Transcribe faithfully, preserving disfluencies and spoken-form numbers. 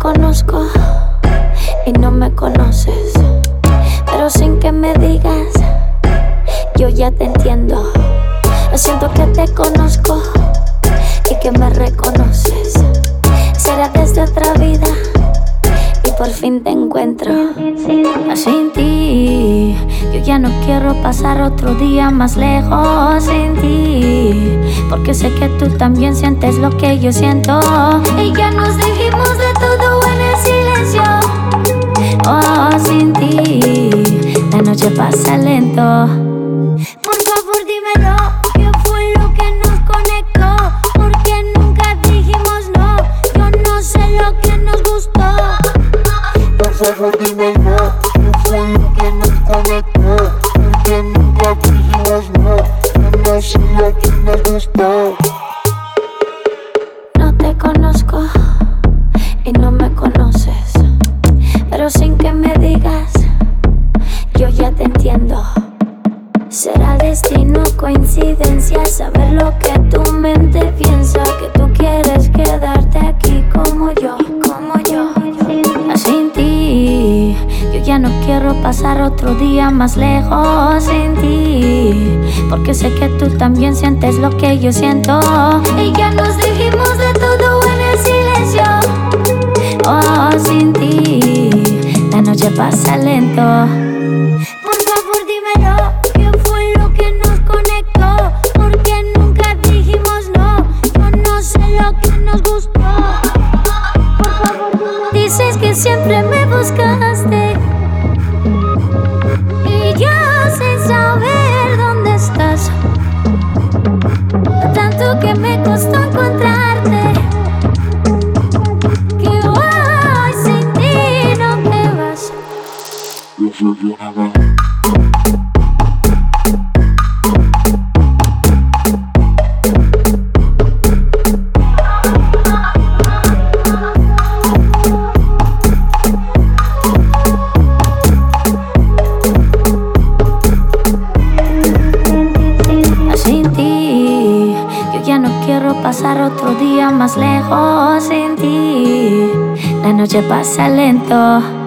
conozco y no me conoces, pero sin que me digas, yo ya te entiendo. Siento que te conozco y que me reconoces. Será desde otra vida y por fin te encuentro. Sin ti, yo ya no quiero pasar otro día más lejos sin ti, porque sé que tú también sientes lo que yo siento. Y ya nos dijimos de todo en el silencio. Oh, sin ti, la noche pasa lento. Por favor dímelo, ¿qué fue lo que nos conectó? Porque nunca dijimos no, yo no sé lo que nos gustó. Por favor dímelo, ¿qué fue lo que nos conectó? Porque nunca dijimos no, yo no sé lo que nos gustó. No te conozco y no me conoces, pero sin que me digas, yo ya te entiendo. Será destino, coincidencia, saber lo que tu mente piensa, que tú quieres quedarte aquí como yo, como yo. Sin ti, yo ya no quiero pasar otro día más lejos sin ti, porque sé que tú también sientes lo que yo siento. Y ya nos dijimos de todo en el silencio. Oh, sin ti, la noche pasa lento. Por favor dímelo, ¿qué fue lo que nos conectó? Porque nunca dijimos no, yo no sé lo que nos gustó. Por favor dímelo. Dices que siempre me buscaste y ya sin saber dónde estás, tanto que me costó encontrarte, que hoy sin ti no te vas. Yo soy yo nada. Sin ti, yo ya no quiero pasar otro día más lejos sin ti. La noche pasa lento.